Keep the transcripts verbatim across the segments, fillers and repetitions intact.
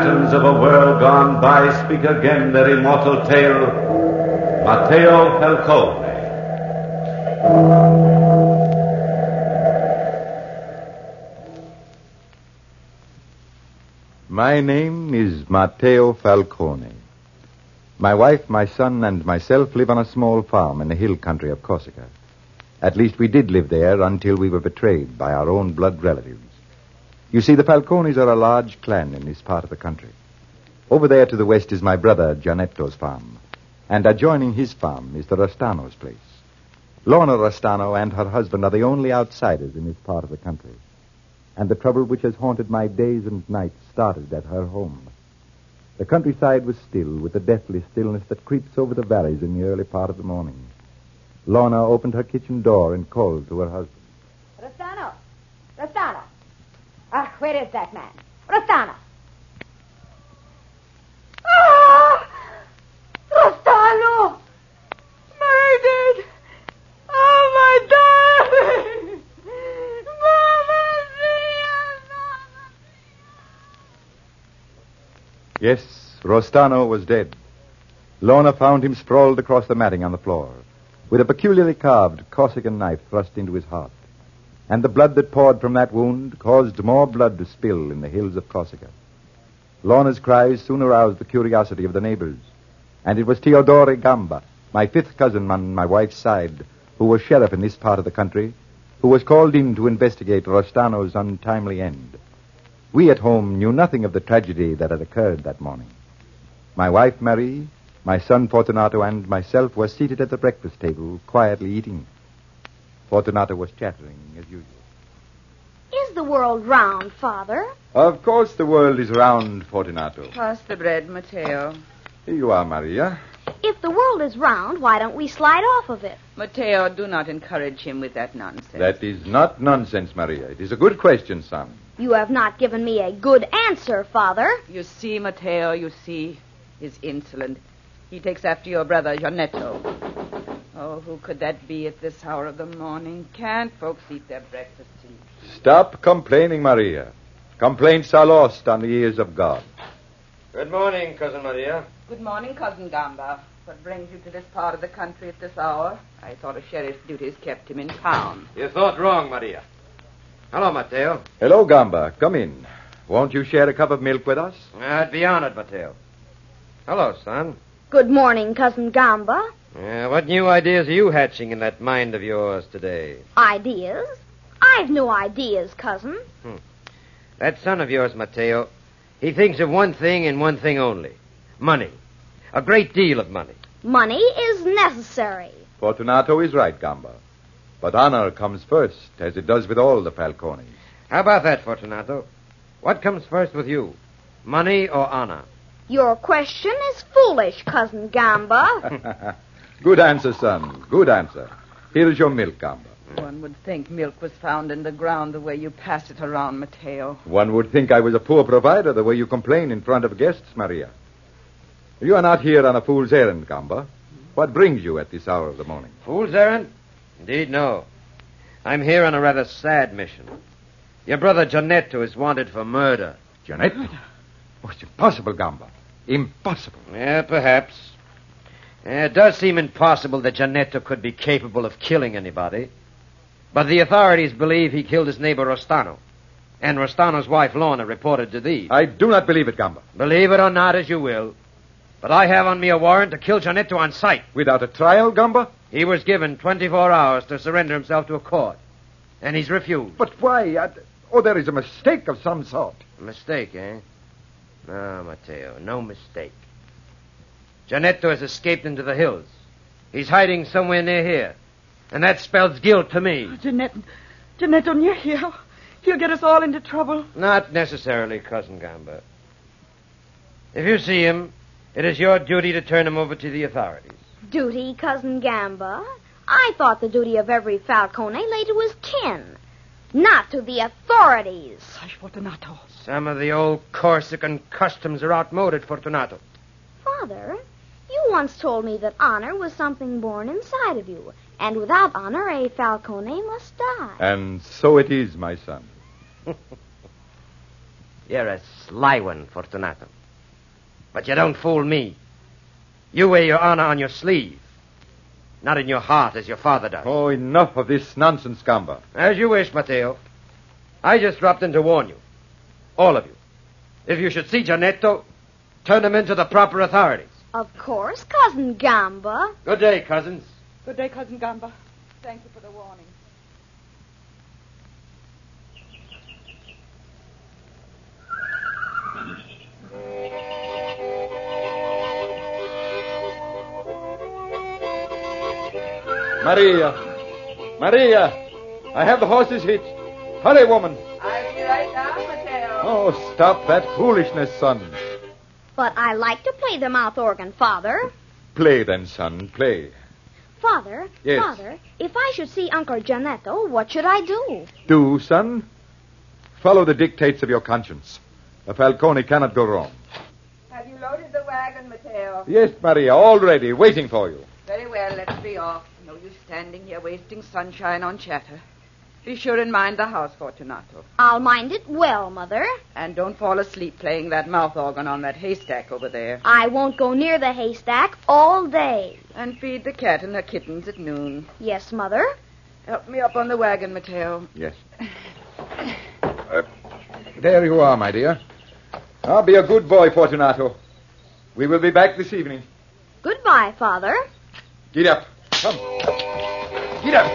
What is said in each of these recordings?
phantoms of a world gone by speak again their immortal tale. Matteo Falcone. My name is Matteo Falcone. My wife, my son, and myself live on a small farm in the hill country of Corsica. At least we did live there until we were betrayed by our own blood relatives. You see, the Falcones are a large clan in this part of the country. Over there to the west is my brother Giannetto's farm, and adjoining his farm is the Rostano's place. Lorna Rostano and her husband are the only outsiders in this part of the country. And the trouble which has haunted my days and nights started at her home. The countryside was still with the deathly stillness that creeps over the valleys in the early part of the morning. Lorna opened her kitchen door and called to her husband. Rostano! Rostano! Ah, where is that man? Rostano! Ah! Rostano! Murdered! Oh, my darling! Mamma mia! Mamma mia! Yes, Rostano was dead. Lorna found him sprawled across the matting on the floor, with a peculiarly carved Corsican knife thrust into his heart. And the blood that poured from that wound caused more blood to spill in the hills of Corsica. Lorna's cries soon aroused the curiosity of the neighbors, and it was Teodore Gamba, my fifth cousin on my wife's side, who was sheriff in this part of the country, who was called in to investigate Rostano's untimely end. We at home knew nothing of the tragedy that had occurred that morning. My wife, Marie, my son Fortunato, and myself were seated at the breakfast table, quietly eating. Fortunato was chattering as usual. Is the world round, Father? Of course the world is round, Fortunato. Pass the bread, Matteo. Here you are, Maria. If the world is round, why don't we slide off of it? Matteo, do not encourage him with that nonsense. That is not nonsense, Maria. It is a good question, son. You have not given me a good answer, Father. You see, Matteo, you see. He's insolent. He takes after your brother, Giannetto. Oh, who could that be at this hour of the morning? Can't folks eat their breakfast tea? Stop complaining, Maria. Complaints are lost on the ears of God. Good morning, Cousin Maria. Good morning, Cousin Gamba. What brings you to this part of the country at this hour? I thought a sheriff's duties kept him in town. You thought wrong, Maria. Hello, Matteo. Hello, Gamba. Come in. Won't you share a cup of milk with us? I'd be honored, Matteo. Hello, son. Good morning, Cousin Gamba. Uh, what new ideas are you hatching in that mind of yours today? Ideas? I've no ideas, cousin. Hmm. That son of yours, Matteo, he thinks of one thing and one thing only. Money. A great deal of money. Money is necessary. Fortunato is right, Gamba. But honor comes first, as it does with all the Falcones. How about that, Fortunato? What comes first with you? Money or honor? Your question is foolish, Cousin Gamba. Good answer, son. Good answer. Here is your milk, Gamba. One would think milk was found in the ground the way you pass it around, Matteo. One would think I was a poor provider the way you complain in front of guests, Maria. You are not here on a fool's errand, Gamba. What brings you at this hour of the morning? Fool's errand? Indeed, no. I'm here on a rather sad mission. Your brother Giannetto is wanted for murder. Giannetto? Oh, it's impossible, Gamba. Impossible. Yeah, perhaps. Yeah, it does seem impossible that Giannetto could be capable of killing anybody. But the authorities believe he killed his neighbor Rostano. And Rostano's wife, Lorna, reported to thee. I do not believe it, Gamba. Believe it or not as you will. But I have on me a warrant to kill Giannetto on sight. Without a trial, Gamba? He was given twenty-four hours to surrender himself to a court. And he's refused. But why? I... Oh, there is a mistake of some sort. A mistake, eh? No, Matteo, no mistake. Giannetto has escaped into the hills. He's hiding somewhere near here. And that spells guilt to me. Oh, Jeanette, Giannetto near here. He'll get us all into trouble. Not necessarily, Cousin Gamba. If you see him, it is your duty to turn him over to the authorities. Duty, Cousin Gamba? I thought the duty of every Falcone lay to his kin, not to the authorities. Hush, Fortunato. Some of the old Corsican customs are outmoded, Fortunato. Father, you once told me that honor was something born inside of you, and without honor, a Falcone must die. And so it is, my son. You're a sly one, Fortunato. But you don't fool me. You wear your honor on your sleeve, not in your heart as your father does. Oh, enough of this nonsense, Gamba. As you wish, Matteo. I just dropped in to warn you. All of you. If you should see Giannetto, turn him into the proper authorities. Of course, Cousin Gamba. Good day, cousins. Good day, Cousin Gamba. Thank you for the warning. Maria! Maria! I have the horses hitched. Hurry, woman. I'll be right down, Matteo. Oh, stop that foolishness, son. But I like to play the mouth organ, Father. Play then, son, play. Father, Yes. Father, if I should see Uncle Giannetto, what should I do? Do, son. Follow the dictates of your conscience. A Falcone cannot go wrong. Have you loaded the wagon, Matteo? Yes, Maria, all ready, waiting for you. Very well, let's be off. No use standing here wasting sunshine on chatter. Be sure and mind the house, Fortunato. I'll mind it well, Mother. And don't fall asleep playing that mouth organ on that haystack over there. I won't go near the haystack all day. And feed the cat and her kittens at noon. Yes, Mother. Help me up on the wagon, Matteo. Yes. Uh, there you are, my dear. I'll be a good boy, Fortunato. We will be back this evening. Goodbye, Father. Get up. Come. Get up.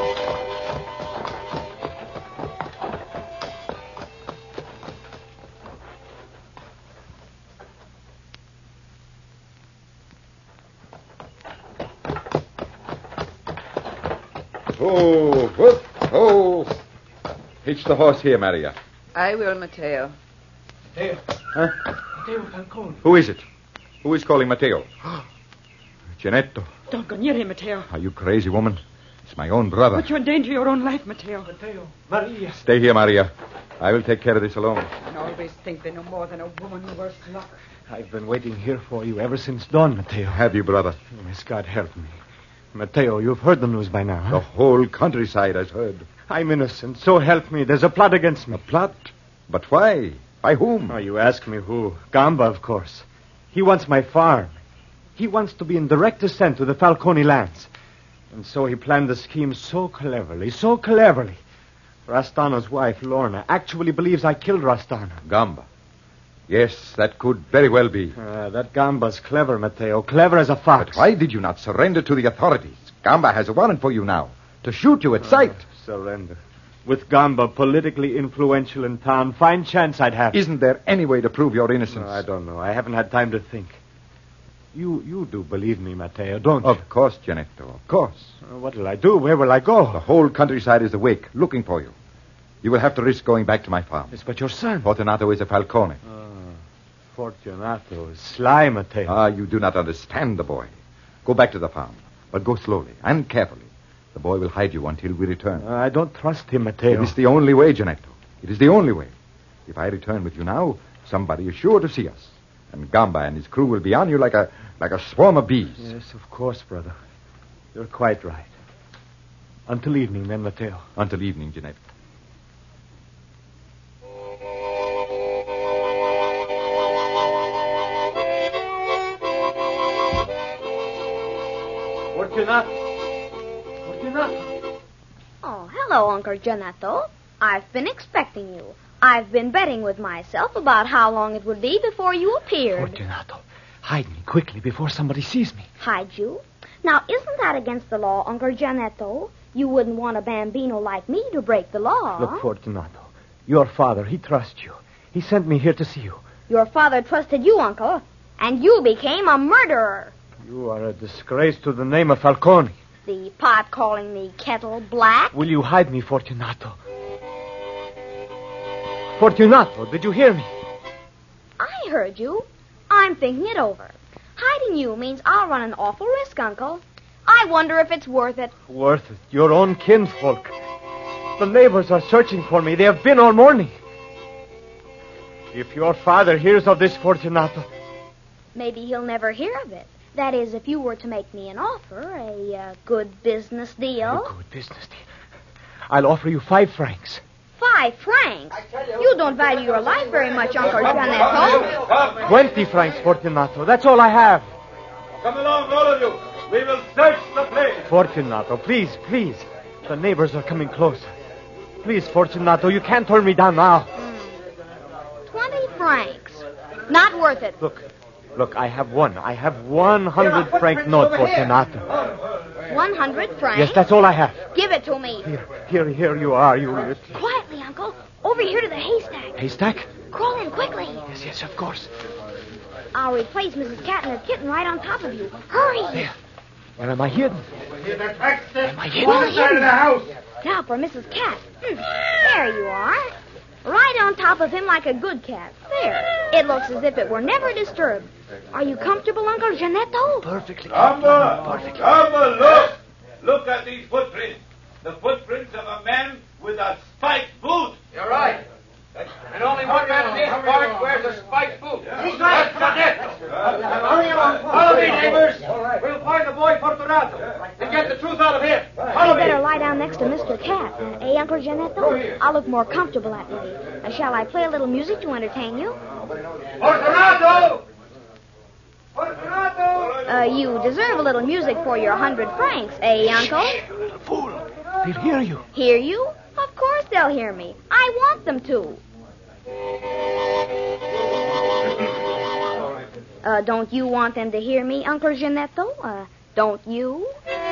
Oh, whoop, oh. Hitch the horse here, Maria. I will, Matteo. Matteo. Huh? Matteo Falcone. Who is it? Who is calling Matteo? Giannetto. Don't go near him, Matteo. Are you crazy, woman? It's my own brother. But you endanger your own life, Matteo. Matteo. Maria. Stay here, Maria. I will take care of this alone. I always think they know more than a woman, worse luck. I've been waiting here for you ever since dawn, Matteo. Have you, brother? Yes, God help me. Matteo, you've heard the news by now, huh? The whole countryside has heard. I'm innocent, so help me. There's a plot against me. A plot? But why? By whom? Oh, you ask me who. Gamba, of course. He wants my farm. He wants to be in direct descent to the Falcone lands. And so he planned the scheme so cleverly, so cleverly. Rastano's wife, Lorna, actually believes I killed Rastano. Gamba. Yes, that could very well be. Uh, that Gamba's clever, Matteo. Clever as a fox. But why did you not surrender to the authorities? Gamba has a warrant for you now. To shoot you at sight. Uh, surrender. With Gamba politically influential in town, fine chance I'd have. Isn't there any way to prove your innocence? No, I don't know. I haven't had time to think. You you do believe me, Matteo, don't you? Of course, Giannetto, of course. Uh, what will I do? Where will I go? The whole countryside is awake, looking for you. You will have to risk going back to my farm. Yes, but your son. Fortunato is a Falcone. Ah, Fortunato is sly, Matteo. Ah, you do not understand the boy. Go back to the farm, but go slowly and carefully. The boy will hide you until we return. Uh, I don't trust him, Matteo. It is the only way, Giannetto. It is the only way. If I return with you now, somebody is sure to see us. And Gamba and his crew will be on you like a like a swarm of bees. Yes, of course, brother. You're quite right. Until evening, then, Matteo. Until evening, Giannetto. Fortunato. Fortunato. Oh, hello, Uncle Giannetto. I've been expecting you. I've been betting with myself about how long it would be before you appeared. Fortunato, hide me quickly before somebody sees me. Hide you? Now, isn't that against the law, Uncle Giannetto? You wouldn't want a bambino like me to break the law. Look, Fortunato, your father, he trusts you. He sent me here to see you. Your father trusted you, Uncle, and you became a murderer. You are a disgrace to the name of Falcone. The pot calling me kettle black. Will you hide me, Fortunato? Fortunato, did you hear me? I heard you. I'm thinking it over. Hiding you means I'll run an awful risk, Uncle. I wonder if it's worth it. Worth it? Your own kinsfolk. The neighbors are searching for me. They have been all morning. If your father hears of this, Fortunato... Maybe he'll never hear of it. That is, if you were to make me an offer, a uh, good business deal. A good business deal. I'll offer you five francs. Five francs? You don't value your life very much, Uncle Janetto. Twenty francs, Fortunato. That's all I have. Come along, all of you. We will search the place. Fortunato, please, please. The neighbors are coming closer. Please, Fortunato, you can't turn me down now. Mm. Twenty francs. Not worth it. Look, look, I have one. I have one hundred franc note, Fortunato. One hundred francs? Yes, that's all I have. Give it to me. Here, here, here you are, you... Quietly, Uncle. Over here to the haystack. Haystack? Crawl in quickly. Yes, yes, of course. I'll replace Missus Cat and her kitten right on top of you. Hurry. There. Where am I hidden? Am I hidden? Well hidden. Of the house. Now for Missus Cat. Hmm. There you are. Right on top of him like a good cat. There. It looks as if it were never disturbed. Are you comfortable, Uncle Janetto? Perfectly. Gamba! Perfectly. Gamba, look! Look at these footprints. The footprints of a man with a spiked boot. You're right. And only one man in this park wears a spiked boot. He's right. That's Janetto. Hurry along. Follow me, neighbors. We'll find the boy Fortunato and get the truth out of him. Follow You better me. lie down next to Mister Cat. Eh, Uncle Janetto? I'll look more comfortable that way. Uh, shall I play a little music to entertain you? Fortunato! Fortunato! Uh, you deserve a little music for your hundred francs, eh, Uncle? You little fool. They'll hear you. Hear you? Of course they'll hear me. I want them to. Uh, don't you want them to hear me, Uncle Janetto? Uh, don't you?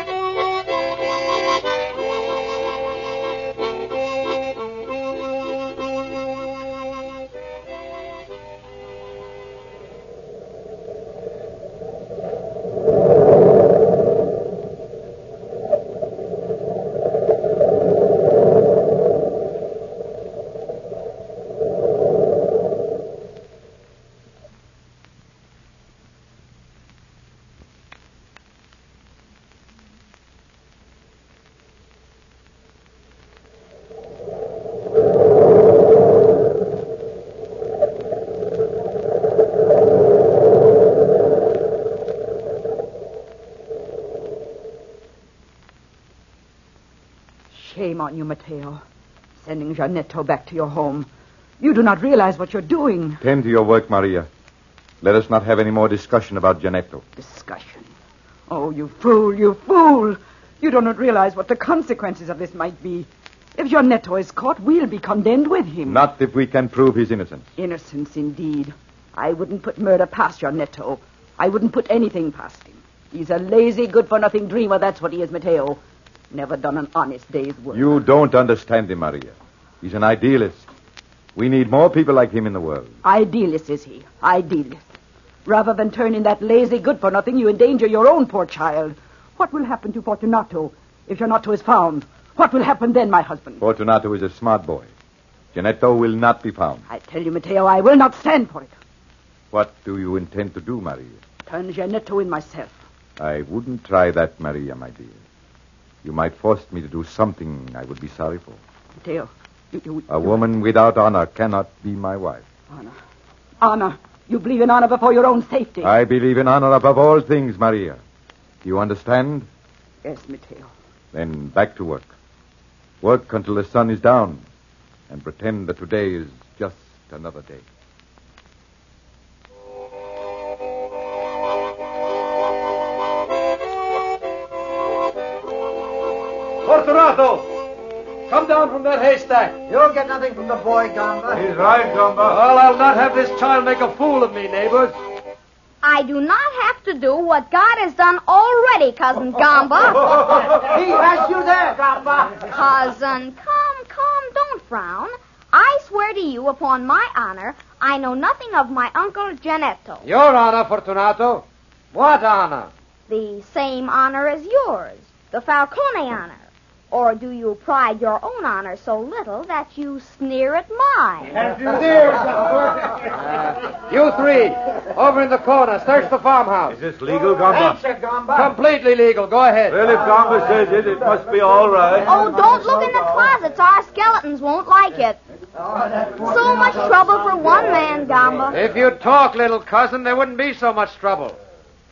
Shame on you, Matteo. Sending Janetto back to your home. You do not realize what you're doing. Tend to your work, Maria. Let us not have any more discussion about Janetto. Discussion. Oh, you fool, you fool. You do not realize what the consequences of this might be. If Janetto is caught, we'll be condemned with him. Not if we can prove his innocence. Innocence, indeed. I wouldn't put murder past Janetto. I wouldn't put anything past him. He's a lazy, good-for-nothing dreamer, that's what he is, Matteo. Never done an honest day's work. You don't understand him, Maria. He's an idealist. We need more people like him in the world. Idealist, is he? Idealist. Rather than turn in that lazy good-for-nothing, you endanger your own poor child. What will happen to Fortunato if Janetto is found? What will happen then, my husband? Fortunato is a smart boy. Janetto will not be found. I tell you, Matteo, I will not stand for it. What do you intend to do, Maria? Turn Janetto in myself. I wouldn't try that, Maria, my dear. You might force me to do something I would be sorry for. Matteo, you... you a woman without honor cannot be my wife. Honor. Honor. You believe in honor before your own safety. I believe in honor above all things, Maria. Do you understand? Yes, Matteo. Then back to work. Work until the sun is down, and pretend that today is just another day. Fortunato! Come down from that haystack. You'll get nothing from the boy, Gamba. He's right, Gamba. Well, I'll not have this child make a fool of me, neighbors. I do not have to do what God has done already, Cousin Gamba. He has you there, Gamba. Cousin, come, come, don't frown. I swear to you upon my honor, I know nothing of my Uncle Janetto. Your honor, Fortunato. What honor? The same honor as yours, the Falcone honor. Or do you pride your own honor so little that you sneer at mine? Uh, you three, over in the corner, search the farmhouse. Is this legal, Gamba? Answer, Gamba. Completely legal. Go ahead. Well, if Gamba says it, it must be all right. Oh, don't look in the closets. Our skeletons won't like it. So much trouble for one man, Gamba. If you'd talk, little cousin, there wouldn't be so much trouble.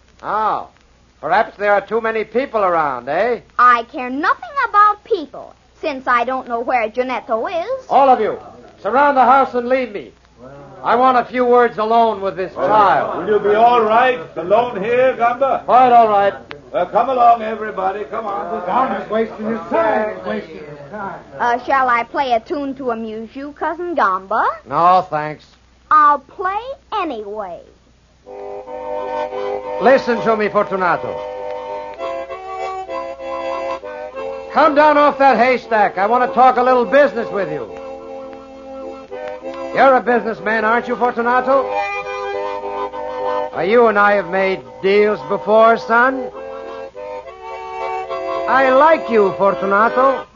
Oh, perhaps there are too many people around, eh? I care nothing about people. since I don't know where Janetto is. All of you, surround the house and leave me. I want a few words alone with this child. Will you be all right alone here, Gamba? Quite all right. Well, come along, everybody. Come on. Gamba's wasting his time. He's wasting his time. Uh, shall I play a tune to amuse you, Cousin Gamba? No, thanks. I'll play anyway. Listen to me, Fortunato. Come down off that haystack. I want to talk a little business with you. You're a businessman, aren't you, Fortunato? Why, you and I have made deals before, son. I like you, Fortunato.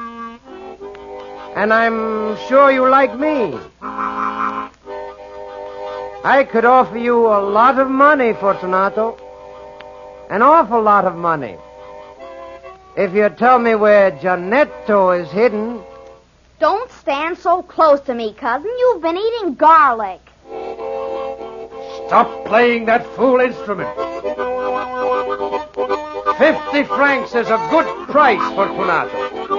And I'm sure you like me. I could offer you a lot of money, Fortunato. An awful lot of money. If you tell me where Janetto is hidden. Don't stand so close to me, cousin. You've been eating garlic. Stop playing that fool instrument. Fifty francs is a good price, Fortunato.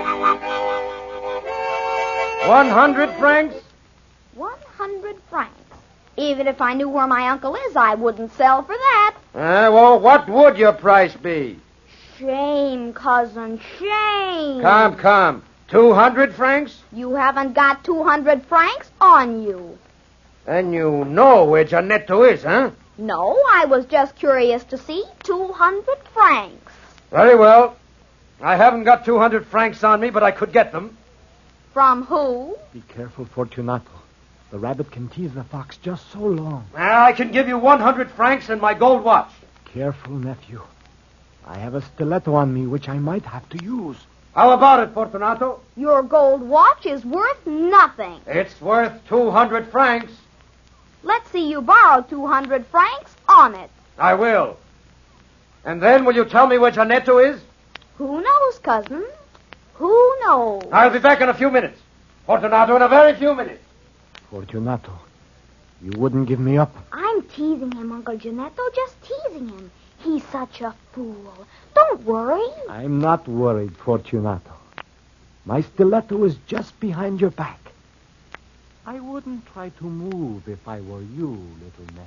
One hundred francs? One hundred francs. Even if I knew where my uncle is, I wouldn't sell for that. Uh, well, what would your price be? Shame, cousin, shame. Come, come. Two hundred francs? You haven't got two hundred francs on you. Then you know where Janetto is, huh? No, I was just curious to see two hundred francs. Very well. I haven't got two hundred francs on me, but I could get them. From who? Be careful, Fortunato. The rabbit can tease the fox just so long. I can give you one hundred francs and my gold watch. Careful, nephew. I have a stiletto on me which I might have to use. How about it, Fortunato? Your gold watch is worth nothing. It's worth two hundred francs. Let's see you borrow two hundred francs on it. I will. And then will you tell me where Janetto is? Who knows, cousin? Who knows? I'll be back in a few minutes. Fortunato, in a very few minutes. Fortunato, you wouldn't give me up. I'm teasing him, Uncle Janetto, just teasing him. He's such a fool. Don't worry. I'm not worried, Fortunato. My stiletto is just behind your back. I wouldn't try to move if I were you, little nephew.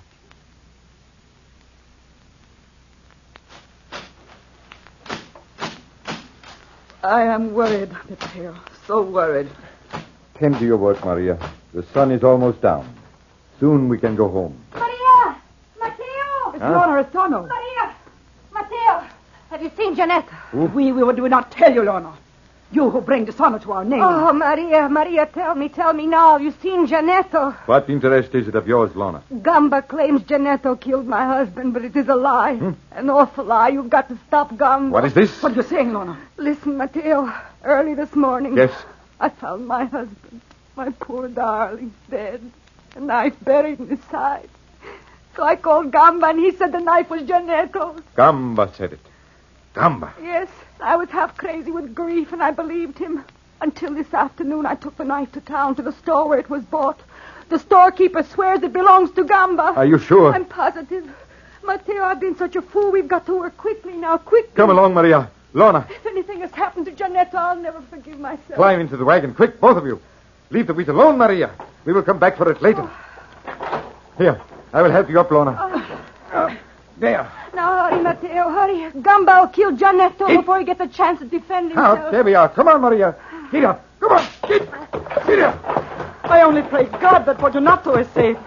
I am worried, Mateo. So worried. Tend to your work, Maria. The sun is almost down. Soon we can go home. Maria! Mateo! It's Huh? Lorna Restano. Maria! Mateo! Have you seen Janetta? We, we would not tell you, Lorna. You who bring dishonor to our name. Oh, Maria, Maria, tell me, tell me now. You've seen Janetto. What interest is it of yours, Lorna? Gamba claims Janetto killed my husband, but it is a lie. Hmm? An awful lie. You've got to stop Gamba. What is this? What are you saying, Lorna? Listen, Mateo. Early this morning. Yes. I found my husband, my poor darling, dead. A knife buried in his side. So I called Gamba, and he said the knife was Janetto's. Gamba said it. Gamba. Yes, I was half crazy with grief, and I believed him. Until this afternoon, I took the knife to town, to the store where it was bought. The storekeeper swears it belongs to Gamba. Are you sure? I'm positive. Mateo, I've been such a fool. We've got to work quickly now, quickly. Come along, Maria. Lorna, If anything has happened to Janetto, I'll never forgive myself. climb into the wagon. Quick, both of you. Leave the wheat alone, Maria. We will come back for it later. Here, I will help you up, Lorna. Uh, there. Now, hurry, Mateo, hurry. Gamba will kill Janetto Hey. before he gets a chance to defend himself. Now, there we are. Come on, Maria. Get up. Come on. Get. Get up. I only pray God that Fortunato is safe.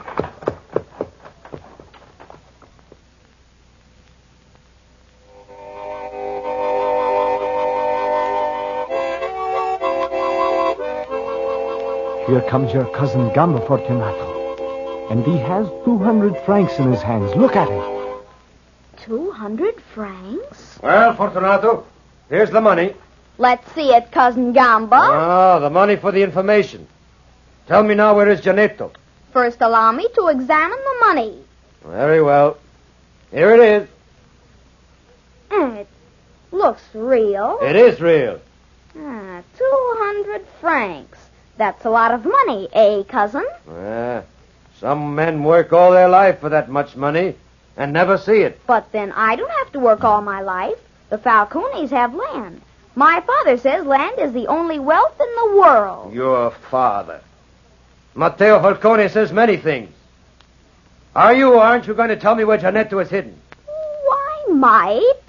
Here comes your cousin Gamba, Fortunato. And he has two hundred francs in his hands. Look at him. Two hundred francs? Well, Fortunato, here's the money. Let's see it, Cousin Gamba. Ah, the money for the information. Tell me now, where is Janetto? First, allow me to examine the money. Very well. Here it is. Mm, it looks real. It is real. Ah, two hundred francs. That's a lot of money, eh, cousin? Ah, some men work all their life for that much money and never see it. But then I don't have to work all my life. The Falcones have land. My father says land is the only wealth in the world. Your father. Matteo Falcone says many things. Are you or aren't you going to tell me where Giannetto is hidden? Why, might.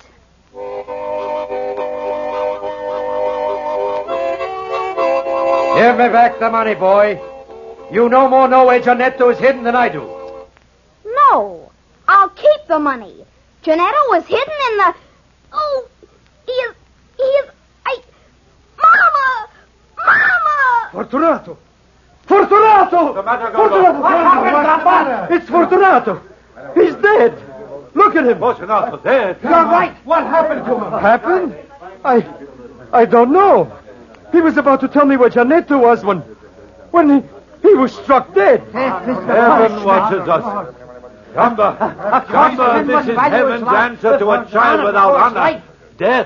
Give me back the money, boy. You no more know where Giannetto is hidden than I do. No, I'll keep the money. Giannetto was hidden in the... Oh, he is... He is... I... Mama! Mama! Fortunato! Fortunato! The matter, Fortunato! What happened? It's Fortunato! He's dead! Look at him! Fortunato dead. You're right! What happened to him? Happened? I... I don't know. He was about to tell me where Giannetto was when... When he... He was struck dead. Heaven watches us. Gamba, Gamba, this is heaven's answer to a child without honor. Death.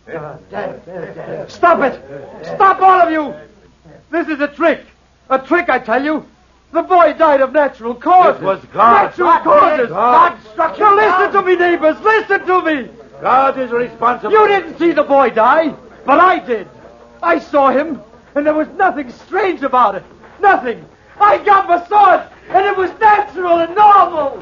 Stop it! Stop, all of you! This is a trick. A trick, I tell you. The boy died of natural causes. It was God. Natural causes. God struck him. Now listen to me, neighbors. Listen to me. God is responsible. You didn't see the boy die, but I did. I saw him, and there was nothing strange about it. Nothing. I got my sword, and it was natural and normal.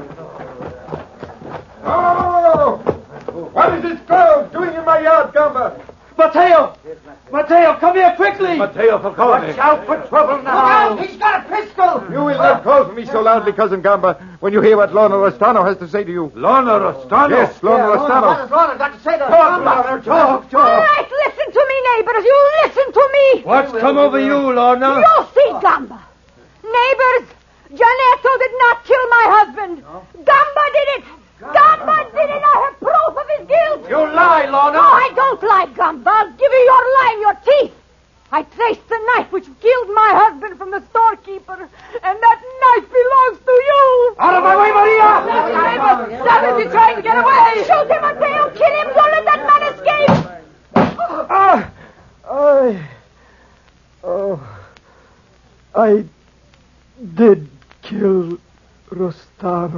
Oh! What is this girl doing in my yard, Gamba? Matteo! Matteo, come here quickly! Matteo Falcone. Watch out for trouble now! He's got a pistol! You will not call for me so loudly, Cousin Gamba, when you hear what Lorna Rostano has to say to you. Lorna Rostano? Yes, Lorna What Rostano. has Lorna got to say to Talk, Lorna, talk, All talk. right, listen to me, neighbors. You listen to me. What's come over you, Lorna? You see, Gamba. Neighbors, Giannetto did not kill my husband. Gamba did it. Gamba did it. I have proof of his guilt. You lie, Lorna. No, I don't lie, Gamba. I'll give you your lie and your teeth. I traced the knife which killed my husband from the storekeeper, and that knife belongs to you. Out of my way, Maria! Stop it, you're trying to get away. Shoot him, Matteo. Kill him. Don't let that man escape. Ah, I... Oh... I did kill Rostano.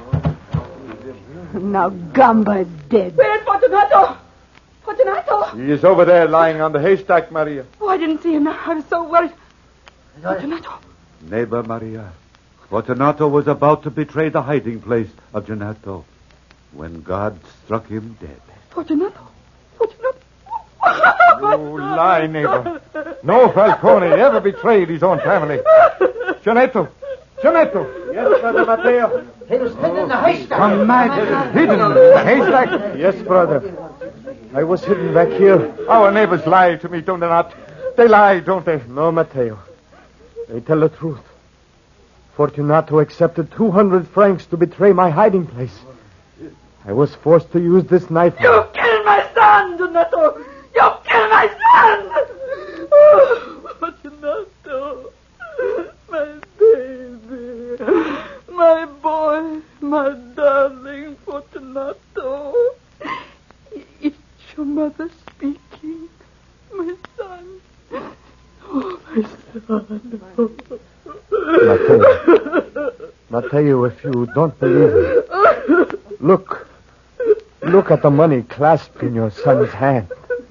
Now Gamba is dead. Where's Fortunato? Fortunato? He is over there lying on the haystack, Maria. Oh, I didn't see him. I was so worried. Fortunato. Neighbor Maria, Fortunato was about to betray the hiding place of Giannetto when God struck him dead. Fortunato. Fortunato. You lie, neighbor. No Falcone ever betrayed his own family. Giannetto! Giannetto! Yes, Brother Matteo. He was hidden in the haystack. Come mad. Hidden in the haystack? Yes, brother. I was hidden back here. Our neighbors lie to me, don't they not? They lie, don't they? No, Matteo. They tell the truth. Fortunato accepted two hundred francs to betray my hiding place. I was forced to use this knife. You killed my son, Donato! You killed my son! Oh, Fortunato, my baby, my boy, my darling Fortunato. It's your mother speaking, my son. Oh, my son. Matteo. Matteo, if you don't believe me, look. Look at the money clasped in your son's hand.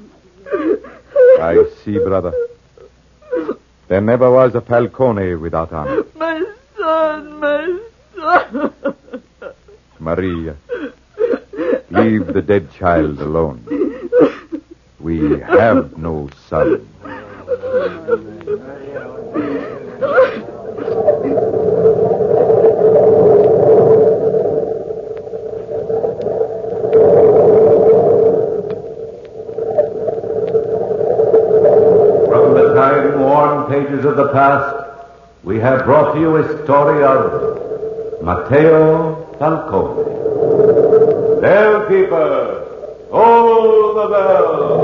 I see, brother. There never was a Falcone without honor. My son, my son. Maria, leave the dead child alone. We have no son. From the time-worn pages of the past, we have brought to you a story of Matteo Falcone. Bell keeper, hold the bell.